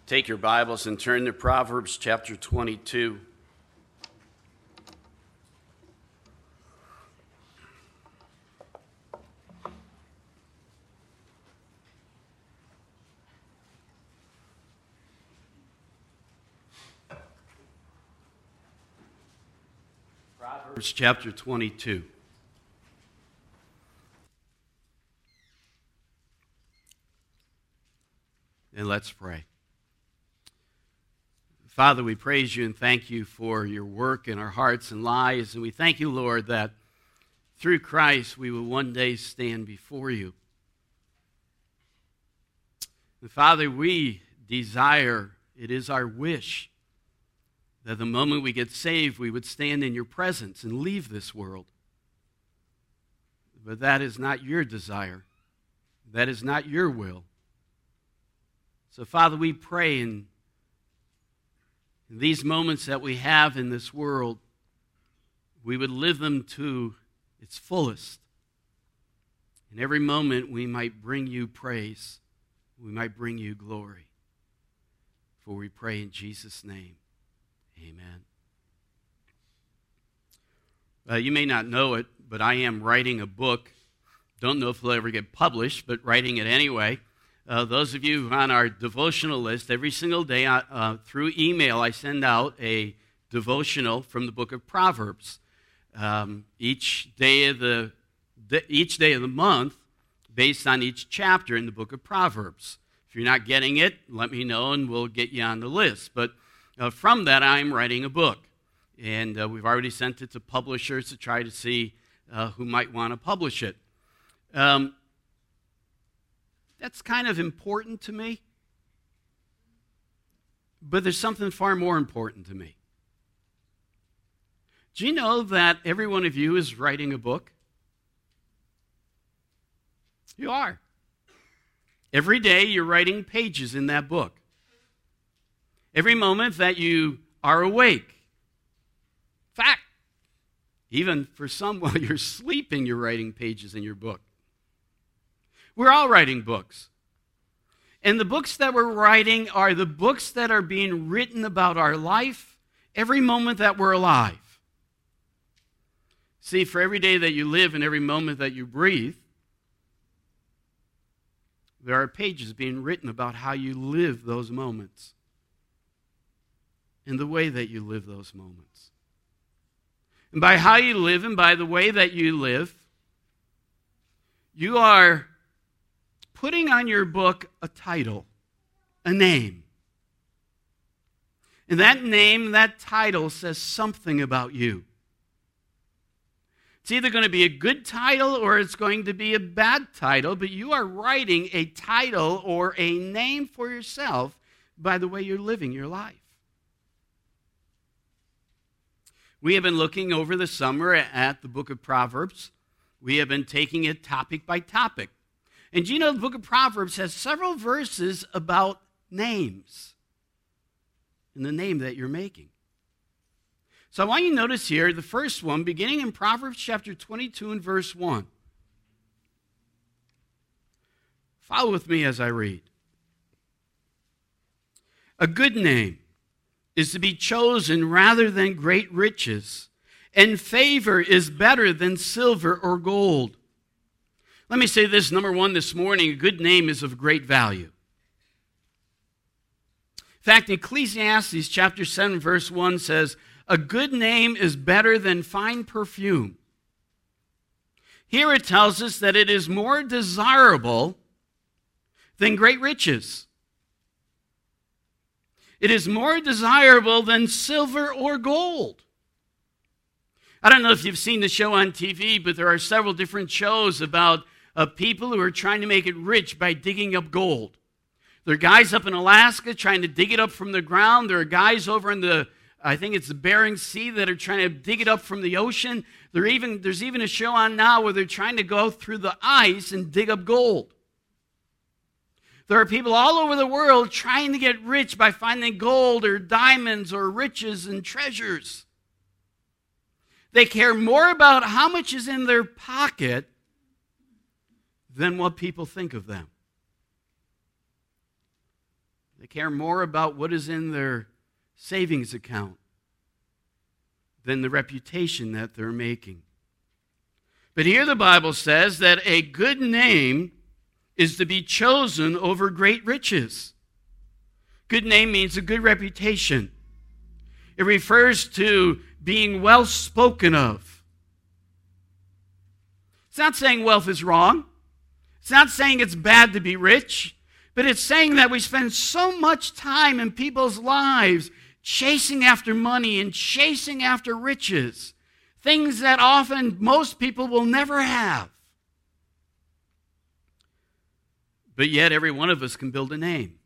Take your Bibles and turn to Proverbs chapter 22. Proverbs chapter 22. And let's pray. Father, we praise you and thank you for your work in our hearts and lives. And we thank you, Lord, that through Christ we will one day stand before you. And Father, we desire, it is our wish, that the moment we get saved, we would stand in your presence and leave this world. But that is not your desire. That is not your will. So, Father, we pray in these moments that we have in this world, we would live them to its fullest. In every moment, we might bring you praise. We might bring you glory. For we pray in Jesus' name. Amen. You may not know it, but I am writing a book. Don't know if it'll ever get published, but writing it anyway. Those of you on our devotional list, every single day through email, I send out a devotional from the book of Proverbs. Each day of the month, based on each chapter in the book of Proverbs. If you're not getting it, let me know and we'll get you on the list. But from that, I'm writing a book. And we've already sent it to publishers to try to see who might want to publish it. That's kind of important to me. But there's something far more important to me. Do you know that every one of you is writing a book? You are. Every day you're writing pages in that book. Every moment that you are awake. In fact, even for some while you're sleeping, you're writing pages in your book. We're all writing books. And the books that we're writing are the books that are being written about our life every moment that we're alive. See, for every day that you live and every moment that you breathe, there are pages being written about how you live those moments and the way that you live those moments. And by how you live and by the way that you live, you are putting on your book a title, a name. And that name, that title says something about you. It's either going to be a good title or it's going to be a bad title, but you are writing a title or a name for yourself by the way you're living your life. We have been looking over the summer at the book of Proverbs. We have been taking it topic by topic. And do you know the book of Proverbs has several verses about names and the name that you're making. So I want you to notice here the first one, beginning in Proverbs chapter 22 and verse 1. Follow with me as I read. A good name is to be chosen rather than great riches, and favor is better than silver or gold. Let me say this, number one, this morning, a good name is of great value. In fact, Ecclesiastes chapter 7, verse 1 says, a good name is better than fine perfume. Here it tells us that it is more desirable than great riches. It is more desirable than silver or gold. I don't know if you've seen the show on TV, but there are several different shows about people who are trying to make it rich by digging up gold. There are guys up in Alaska trying to dig it up from the ground. There are guys over in I think it's the Bering Sea, that are trying to dig it up from the ocean. There's even a show on now where they're trying to go through the ice and dig up gold. There are people all over the world trying to get rich by finding gold or diamonds or riches and treasures. They care more about how much is in their pocket than what people think of them. They care more about what is in their savings account than the reputation that they're making. But here the Bible says that a good name is to be chosen over great riches. Good name means a good reputation. It refers to being well spoken of. It's not saying wealth is wrong. It's not saying it's bad to be rich. But it's saying that we spend so much time in people's lives chasing after money and chasing after riches, things that often most people will never have. But yet every one of us can build a name.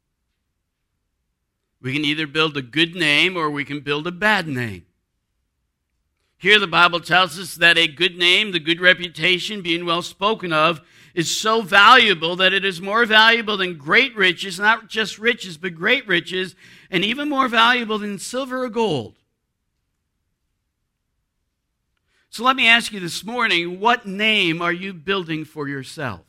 We can either build a good name or we can build a bad name. Here the Bible tells us that a good name, the good reputation, being well spoken of, is so valuable that it is more valuable than great riches, not just riches, but great riches, and even more valuable than silver or gold. So let me ask you this morning, what name are you building for yourself?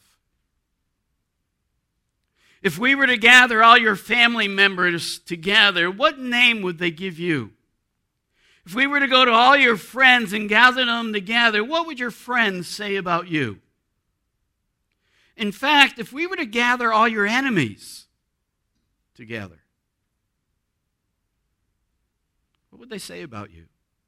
If we were to gather all your family members together, what name would they give you? If we were to go to all your friends and gather them together, what would your friends say about you? In fact, if we were to gather all your enemies together, what would they say about you?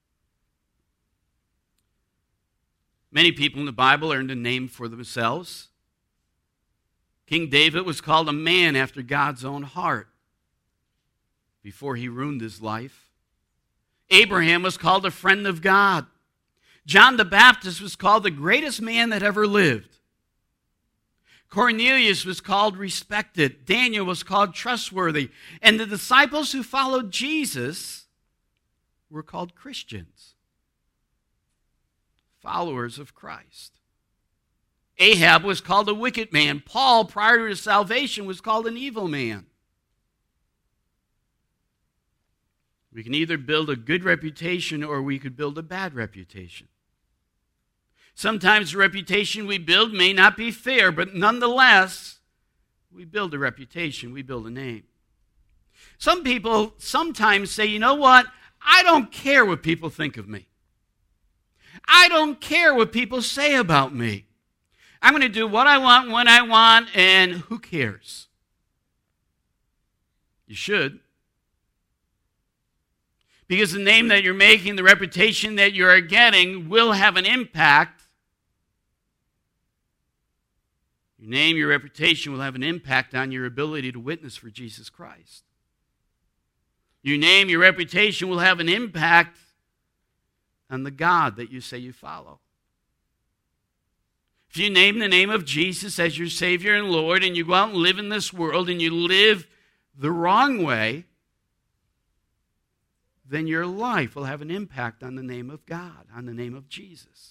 Many people in the Bible earned a name for themselves. King David was called a man after God's own heart before he ruined his life. Abraham was called a friend of God. John the Baptist was called the greatest man that ever lived. Cornelius was called respected. Daniel was called trustworthy. And the disciples who followed Jesus were called Christians, followers of Christ. Ahab was called a wicked man. Paul, prior to his salvation, was called an evil man. We can either build a good reputation or we could build a bad reputation. Sometimes the reputation we build may not be fair, but nonetheless, we build a reputation, we build a name. Some people sometimes say, you know what? I don't care what people think of me. I don't care what people say about me. I'm going to do what I want, when I want, and who cares? You should. Because the name that you're making, the reputation that you're getting, will have an impact. Your name, your reputation will have an impact on your ability to witness for Jesus Christ. Your name, your reputation will have an impact on the God that you say you follow. If you name the name of Jesus as your Savior and Lord, and you go out and live in this world, and you live the wrong way, then your life will have an impact on the name of God, on the name of Jesus.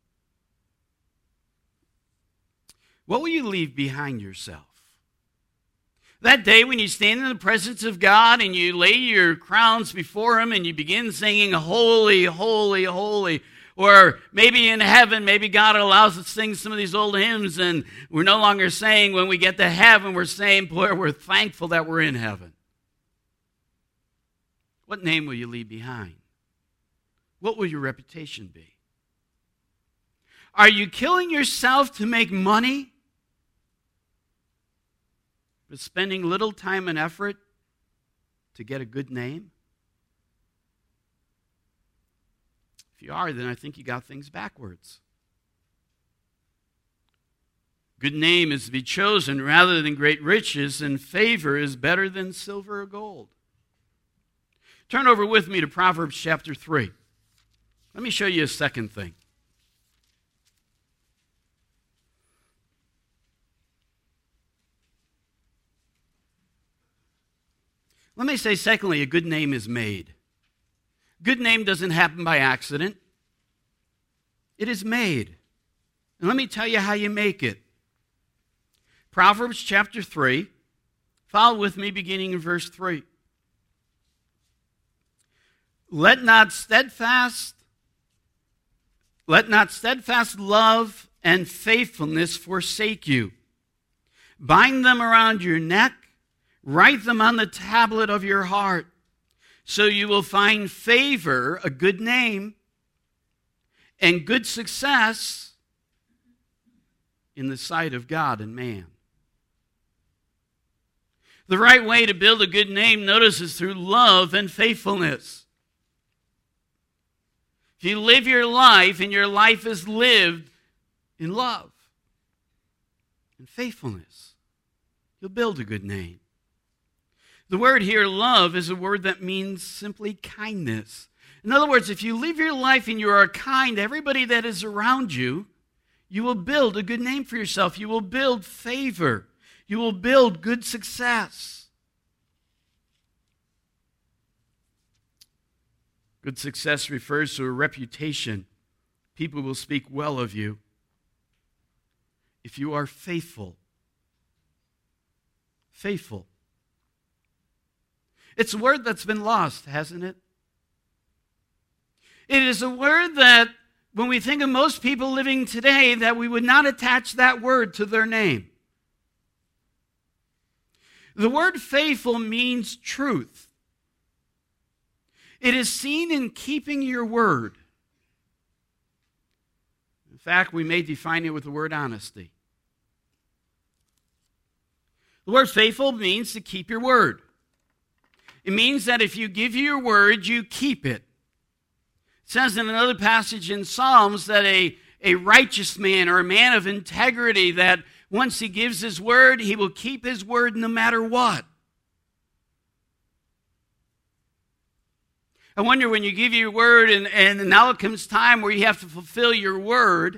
What will you leave behind yourself? That day when you stand in the presence of God and you lay your crowns before Him and you begin singing, holy, holy, holy. Or maybe in heaven, maybe God allows us to sing some of these old hymns and we're no longer saying when we get to heaven, we're saying, boy, we're thankful that we're in heaven. What name will you leave behind? What will your reputation be? Are you killing yourself to make money, but spending little time and effort to get a good name? If you are, then I think you got things backwards. Good name is to be chosen rather than great riches, and favor is better than silver or gold. Turn over with me to Proverbs chapter 3. Let me show you a second thing. Let me say, secondly, a good name is made. Good name doesn't happen by accident. It is made. And let me tell you how you make it. Proverbs chapter 3. Follow with me beginning in verse 3. Let not steadfast love and faithfulness forsake you. Bind them around your neck. Write them on the tablet of your heart, so you will find favor, a good name, and good success in the sight of God and man. The right way to build a good name, notice, is through love and faithfulness. If you live your life and your life is lived in love and faithfulness, you'll build a good name. The word here, love, is a word that means simply kindness. In other words, if you live your life and you are kind to everybody that is around you, you will build a good name for yourself. You will build favor. You will build good success. Good success refers to a reputation. People will speak well of you if you are faithful. Faithful. It's a word that's been lost, hasn't it? It is a word that, when we think of most people living today, that we would not attach that word to their name. The word faithful means truth. It is seen in keeping your word. In fact, we may define it with the word honesty. The word faithful means to keep your word. It means that if you give your word, you keep it. It says in another passage in Psalms that a righteous man or a man of integrity, that once he gives his word, he will keep his word no matter what. I wonder, when you give your word and now it comes time where you have to fulfill your word,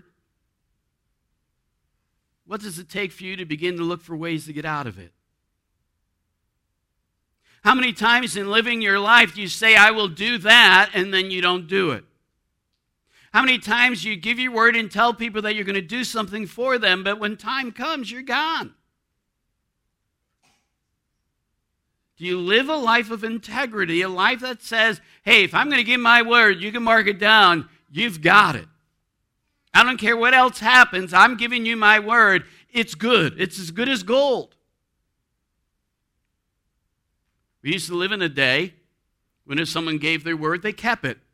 what does it take for you to begin to look for ways to get out of it? How many times in living your life do you say, I will do that, and then you don't do it? How many times do you give your word and tell people that you're going to do something for them, but when time comes, you're gone? Do you live a life of integrity, a life that says, hey, if I'm going to give my word, you can mark it down, you've got it. I don't care what else happens, I'm giving you my word, it's good. It's as good as gold. We used to live in a day when if someone gave their word, they kept it.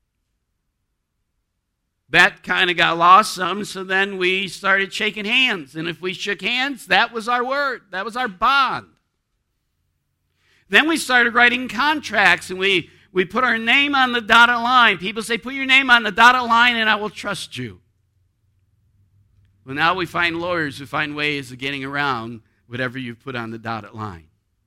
That kind of got lost some, so then we started shaking hands. And if we shook hands, that was our word. That was our bond. Then we started writing contracts, and we put our name on the dotted line. People say, put your name on the dotted line and I will trust you. Well, now we find lawyers who find ways of getting around whatever you've put on the dotted line.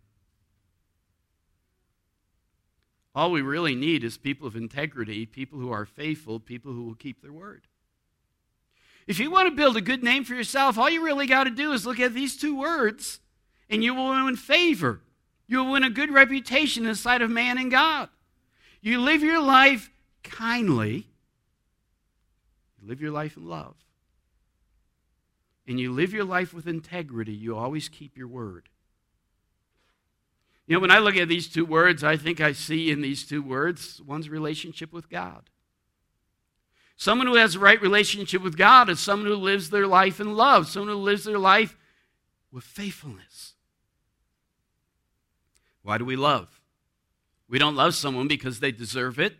All we really need is people of integrity, people who are faithful, people who will keep their word. If you want to build a good name for yourself, all you really got to do is look at these two words, and you will win favor. You will win a good reputation in the sight of man and God. You live your life kindly. You live your life in love. And you live your life with integrity. You always keep your word. You know, when I look at these two words, I think I see in these two words one's relationship with God. Someone who has a right relationship with God is someone who lives their life in love, someone who lives their life with faithfulness. Why do we love? We don't love someone because they deserve it.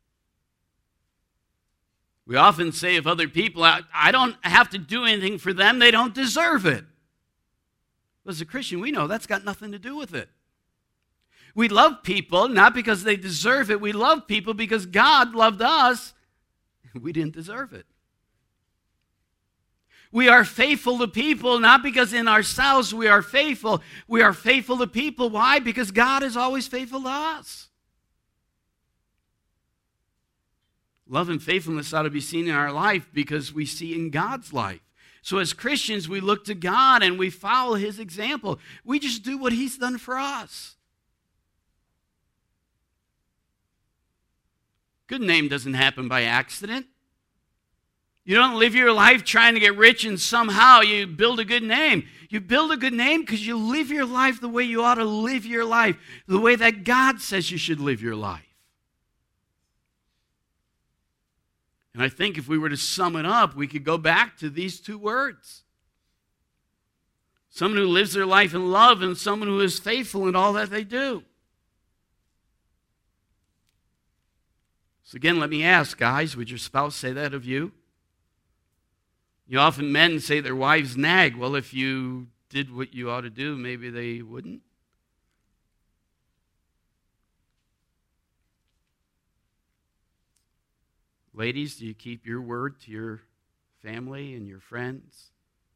We often say of other people, I don't have to do anything for them, they don't deserve it. As a Christian, we know that's got nothing to do with it. We love people not because they deserve it. We love people because God loved us. We didn't deserve it. We are faithful to people not because in ourselves we are faithful. We are faithful to people. Why? Because God is always faithful to us. Love and faithfulness ought to be seen in our life because we see in God's life. So as Christians, we look to God and we follow His example. We just do what He's done for us. Good name doesn't happen by accident. You don't live your life trying to get rich and somehow you build a good name. You build a good name because you live your life the way you ought to live your life, the way that God says you should live your life. And I think if we were to sum it up, we could go back to these two words. someone who lives their life in love, and someone who is faithful in all that they do. So again, let me ask, guys, would your spouse say that of you? Often men say their wives nag. Well, if you did what you ought to do, maybe they wouldn't. Ladies, do you keep your word to your family and your friends?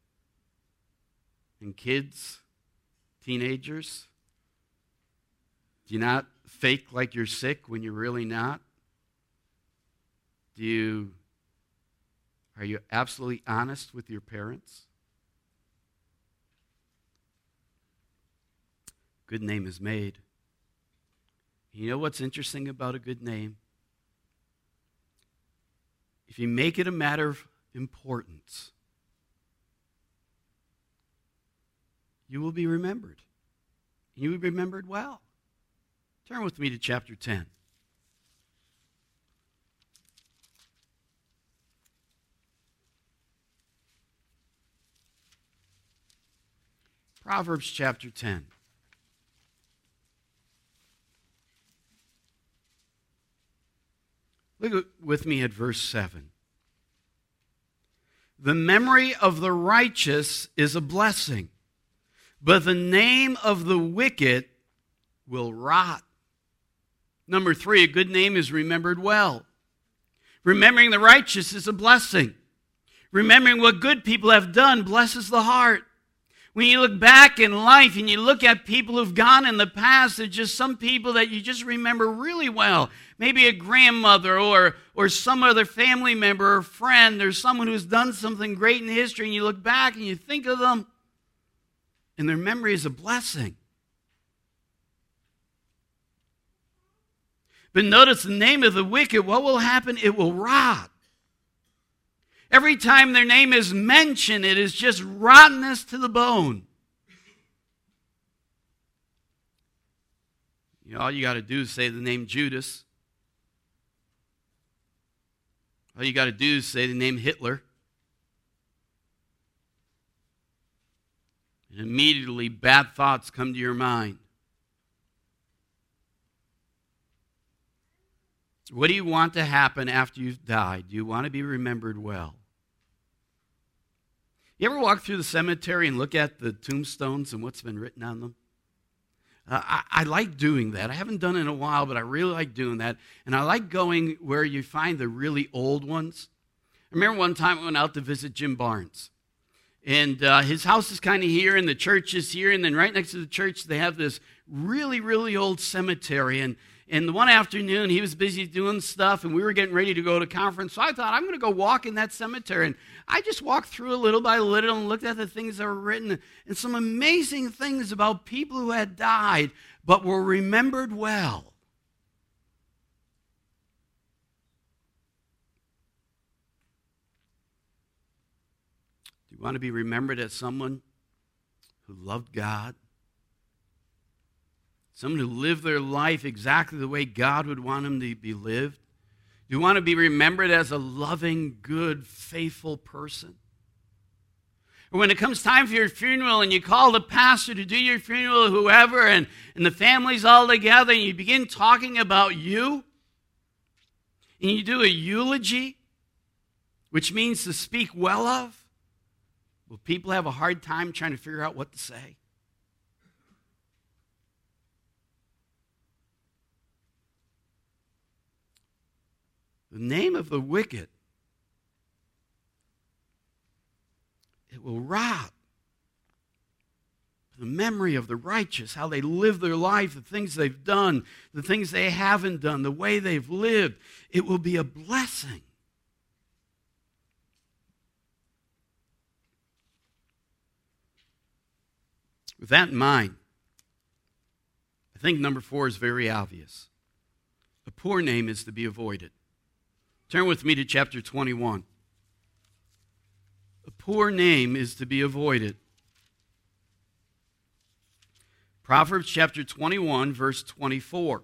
And kids, teenagers? Do you not fake like you're sick when you're really not? Are you absolutely honest with your parents? Good name is made. You know what's interesting about a good name? If you make it a matter of importance, you will be remembered. You will be remembered well. Turn with me to chapter 10. Proverbs chapter 10. Look with me at verse 7. The memory of the righteous is a blessing, but the name of the wicked will rot. Number 3, a good name is remembered well. Remembering the righteous is a blessing. Remembering what good people have done blesses the heart. When you look back in life and you look at people who've gone in the past, there's just some people that you just remember really well. Maybe a grandmother or some other family member or friend or someone who's done something great in history, and you look back and you think of them, and their memory is a blessing. But notice the name of the wicked, what will happen? It will rot. Every time their name is mentioned, it is just rottenness to the bone. All you got to do is say the name Judas. All you got to do is say the name Hitler. And immediately bad thoughts come to your mind. What do you want to happen after you've died? Do you want to be remembered well? You ever walk through the cemetery and look at the tombstones and what's been written on them? I like doing that. I haven't done it in a while, but I really like doing that. And I like going where you find the really old ones. I remember one time I went out to visit Jim Barnes. And his house is kind of here, and the church is here. And then right next to the church, they have this really, really old cemetery. And the one afternoon, he was busy doing stuff, and we were getting ready to go to conference. So I thought, I'm going to go walk in that cemetery. And I just walked through it little by little and looked at the things that were written, and some amazing things about people who had died but were remembered well. Do you want to be remembered as someone who loved God? Someone who lived their life exactly the way God would want them to be lived? Do you want to be remembered as a loving, good, faithful person? Or when it comes time for your funeral and you call the pastor to do your funeral, whoever, and the family's all together, and you begin talking about you, and you do a eulogy, which means to speak well of, will people have a hard time trying to figure out what to say? The name of the wicked, it will rot. The memory of the righteous, how they live their life, the things they've done, the things they haven't done, the way they've lived, it will be a blessing. With that in mind, I think number 4 is very obvious. A poor name is to be avoided. Turn with me to chapter 21. A poor name is to be avoided. Proverbs chapter 21, verse 24.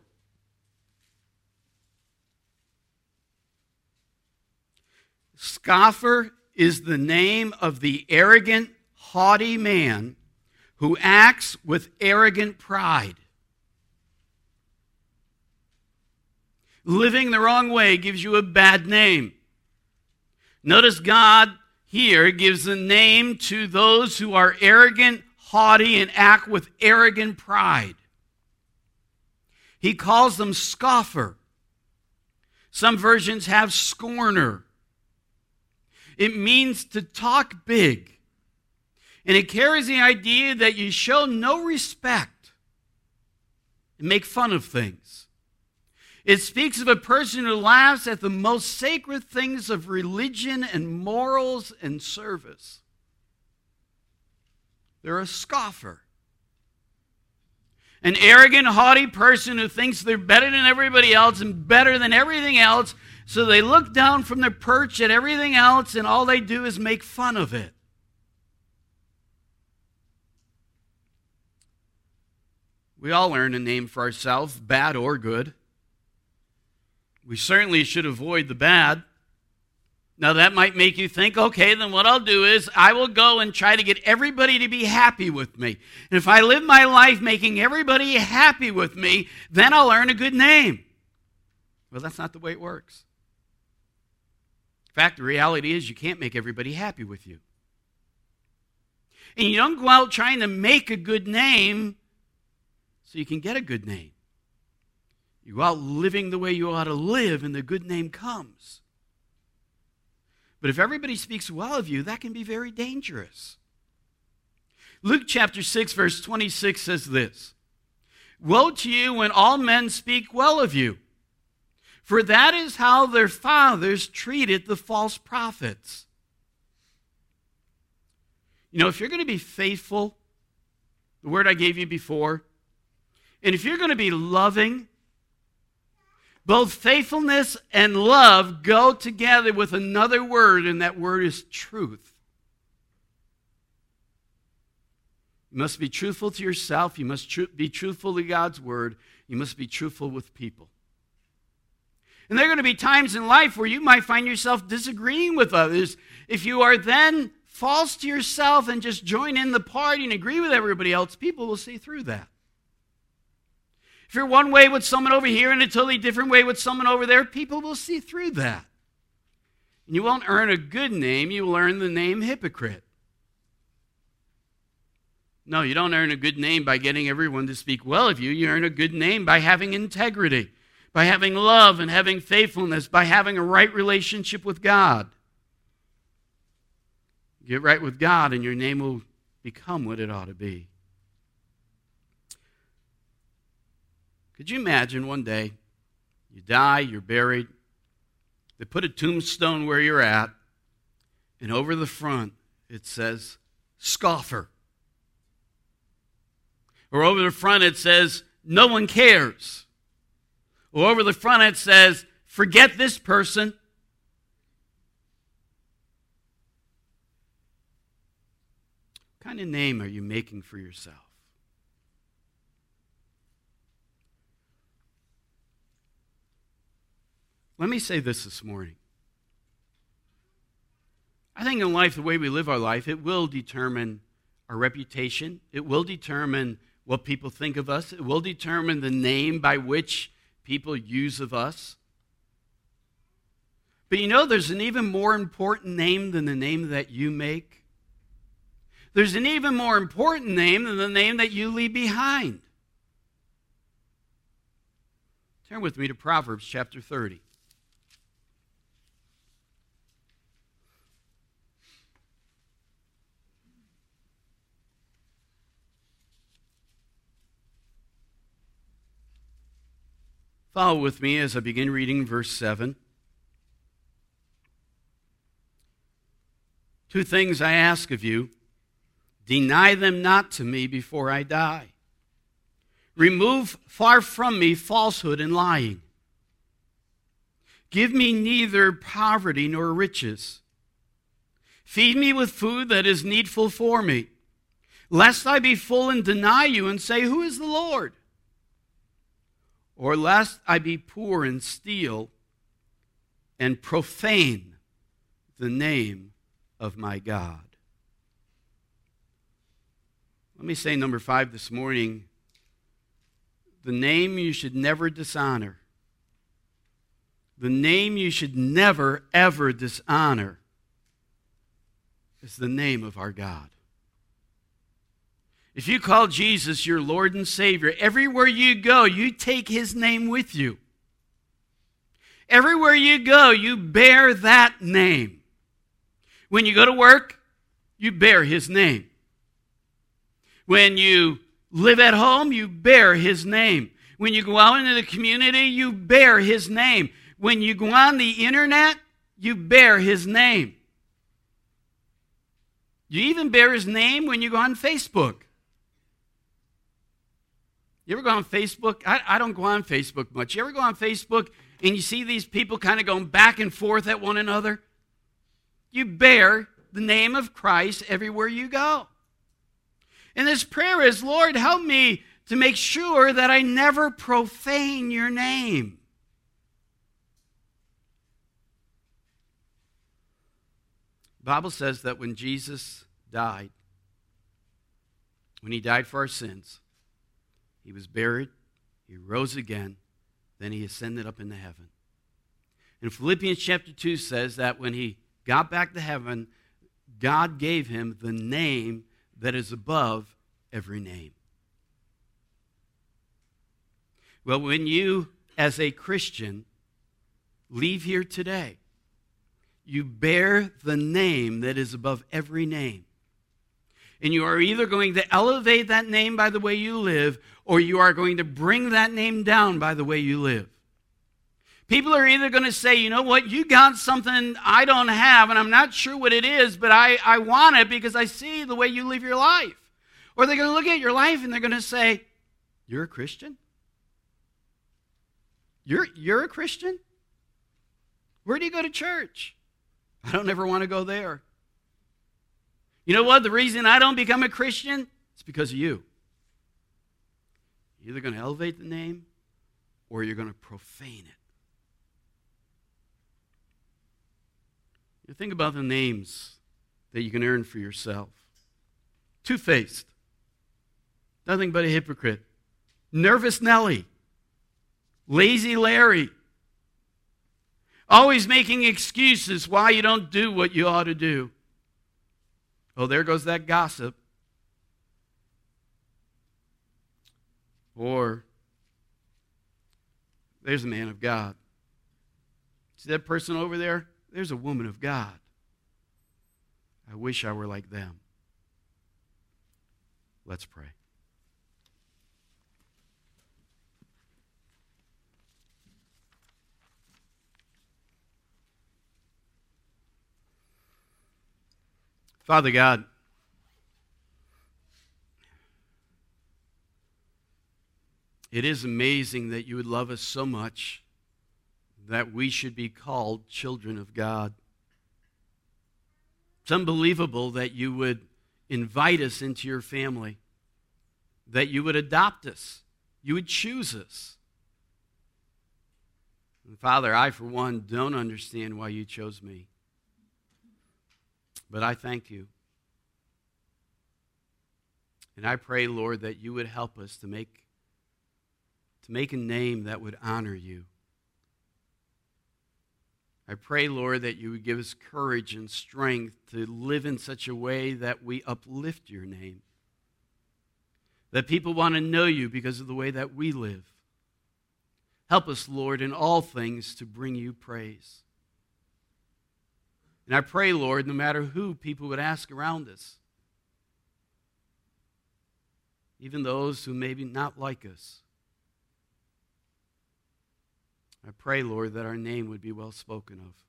Scoffer is the name of the arrogant, haughty man who acts with arrogant pride. Living the wrong way gives you a bad name. Notice God here gives a name to those who are arrogant, haughty, and act with arrogant pride. He calls them scoffer. Some versions have scorner. It means to talk big. And it carries the idea that you show no respect and make fun of things. It speaks of a person who laughs at the most sacred things of religion and morals and service. They're a scoffer. An arrogant, haughty person who thinks they're better than everybody else and better than everything else, so they look down from their perch at everything else and all they do is make fun of it. We all earn a name for ourselves, bad or good. We certainly should avoid the bad. Now that might make you think, okay, then what I'll do is I will go and try to get everybody to be happy with me. And if I live my life making everybody happy with me, then I'll earn a good name. Well, that's not the way it works. In fact, the reality is you can't make everybody happy with you. And you don't go out trying to make a good name so you can get a good name. You go out living the way you ought to live, and the good name comes. But if everybody speaks well of you, that can be very dangerous. Luke chapter 6, verse 26 says this: "Woe to you when all men speak well of you, for that is how their fathers treated the false prophets." You know, if you're going to be faithful, the word I gave you before, and if you're going to be loving, both faithfulness and love go together with another word, and that word is truth. You must be truthful to yourself. You must be truthful to God's word. You must be truthful with people. And there are going to be times in life where you might find yourself disagreeing with others. If you are then false to yourself and just join in the party and agree with everybody else, people will see through that. If you're one way with someone over here and a totally different way with someone over there, people will see through that. And you won't earn a good name, you will earn the name hypocrite. No, you don't earn a good name by getting everyone to speak well of you. You earn a good name by having integrity, by having love and having faithfulness, by having a right relationship with God. Get right with God and your name will become what it ought to be. Could you imagine one day, you die, you're buried, they put a tombstone where you're at, and over the front it says, scoffer. Or over the front it says, no one cares. Or over the front it says, forget this person. What kind of name are you making for yourself? Let me say this morning. I think in life, the way we live our life, it will determine our reputation. It will determine what people think of us. It will determine the name by which people use of us. But you know, there's an even more important name than the name that you make. There's an even more important name than the name that you leave behind. Turn with me to Proverbs chapter 30. Follow with me as I begin reading verse 7. Two things I ask of you. Deny them not to me before I die. Remove far from me falsehood and lying. Give me neither poverty nor riches. Feed me with food that is needful for me, lest I be full and deny you and say, who is the Lord? Or lest I be poor and steal and profane the name of my God. Let me say number 5 this morning. The name you should never dishonor. The name you should never, ever dishonor is the name of our God. If you call Jesus your Lord and Savior, everywhere you go, you take his name with you. Everywhere you go, you bear that name. When you go to work, you bear his name. When you live at home, you bear his name. When you go out into the community, you bear his name. When you go on the internet, you bear his name. You even bear his name when you go on Facebook. You ever go on Facebook? I don't go on Facebook much. You ever go on Facebook and you see these people kind of going back and forth at one another? You bear the name of Christ everywhere you go. And this prayer is, Lord, help me to make sure that I never profane your name. The Bible says that when Jesus died, when he died for our sins, he was buried, he rose again, then he ascended up into heaven. And Philippians chapter 2 says that when he got back to heaven, God gave him the name that is above every name. Well, when you, as a Christian, leave here today, you bear the name that is above every name. And you are either going to elevate that name by the way you live, or you are going to bring that name down by the way you live. People are either going to say, you know what, you got something I don't have, and I'm not sure what it is, but I want it because I see the way you live your life. Or they're going to look at your life and they're going to say, you're a Christian? You're a Christian? Where do you go to church? I don't ever want to go there. You know what? The reason I don't become a Christian is because of you. You're either going to elevate the name or you're going to profane it. You think about the names that you can earn for yourself. Two-faced. Nothing but a hypocrite. Nervous Nelly. Lazy Larry. Always making excuses why you don't do what you ought to do. Oh, there goes that gossip. Or, there's a man of God. See that person over there? There's a woman of God. I wish I were like them. Let's pray. Father God, it is amazing that you would love us so much that we should be called children of God. It's unbelievable that you would invite us into your family, that you would adopt us, you would choose us. And Father, I, for one, don't understand why you chose me. But I thank you. And I pray, Lord, that you would help us to make a name that would honor you. I pray, Lord, that you would give us courage and strength to live in such a way that we uplift your name. That people want to know you because of the way that we live. Help us, Lord, in all things to bring you praise. And I pray, Lord, no matter who people would ask around us, even those who maybe not like us, I pray, Lord, that our name would be well spoken of.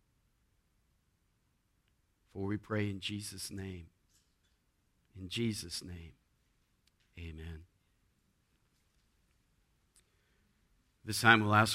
For we pray in Jesus' name. In Jesus' name, amen. This time we'll ask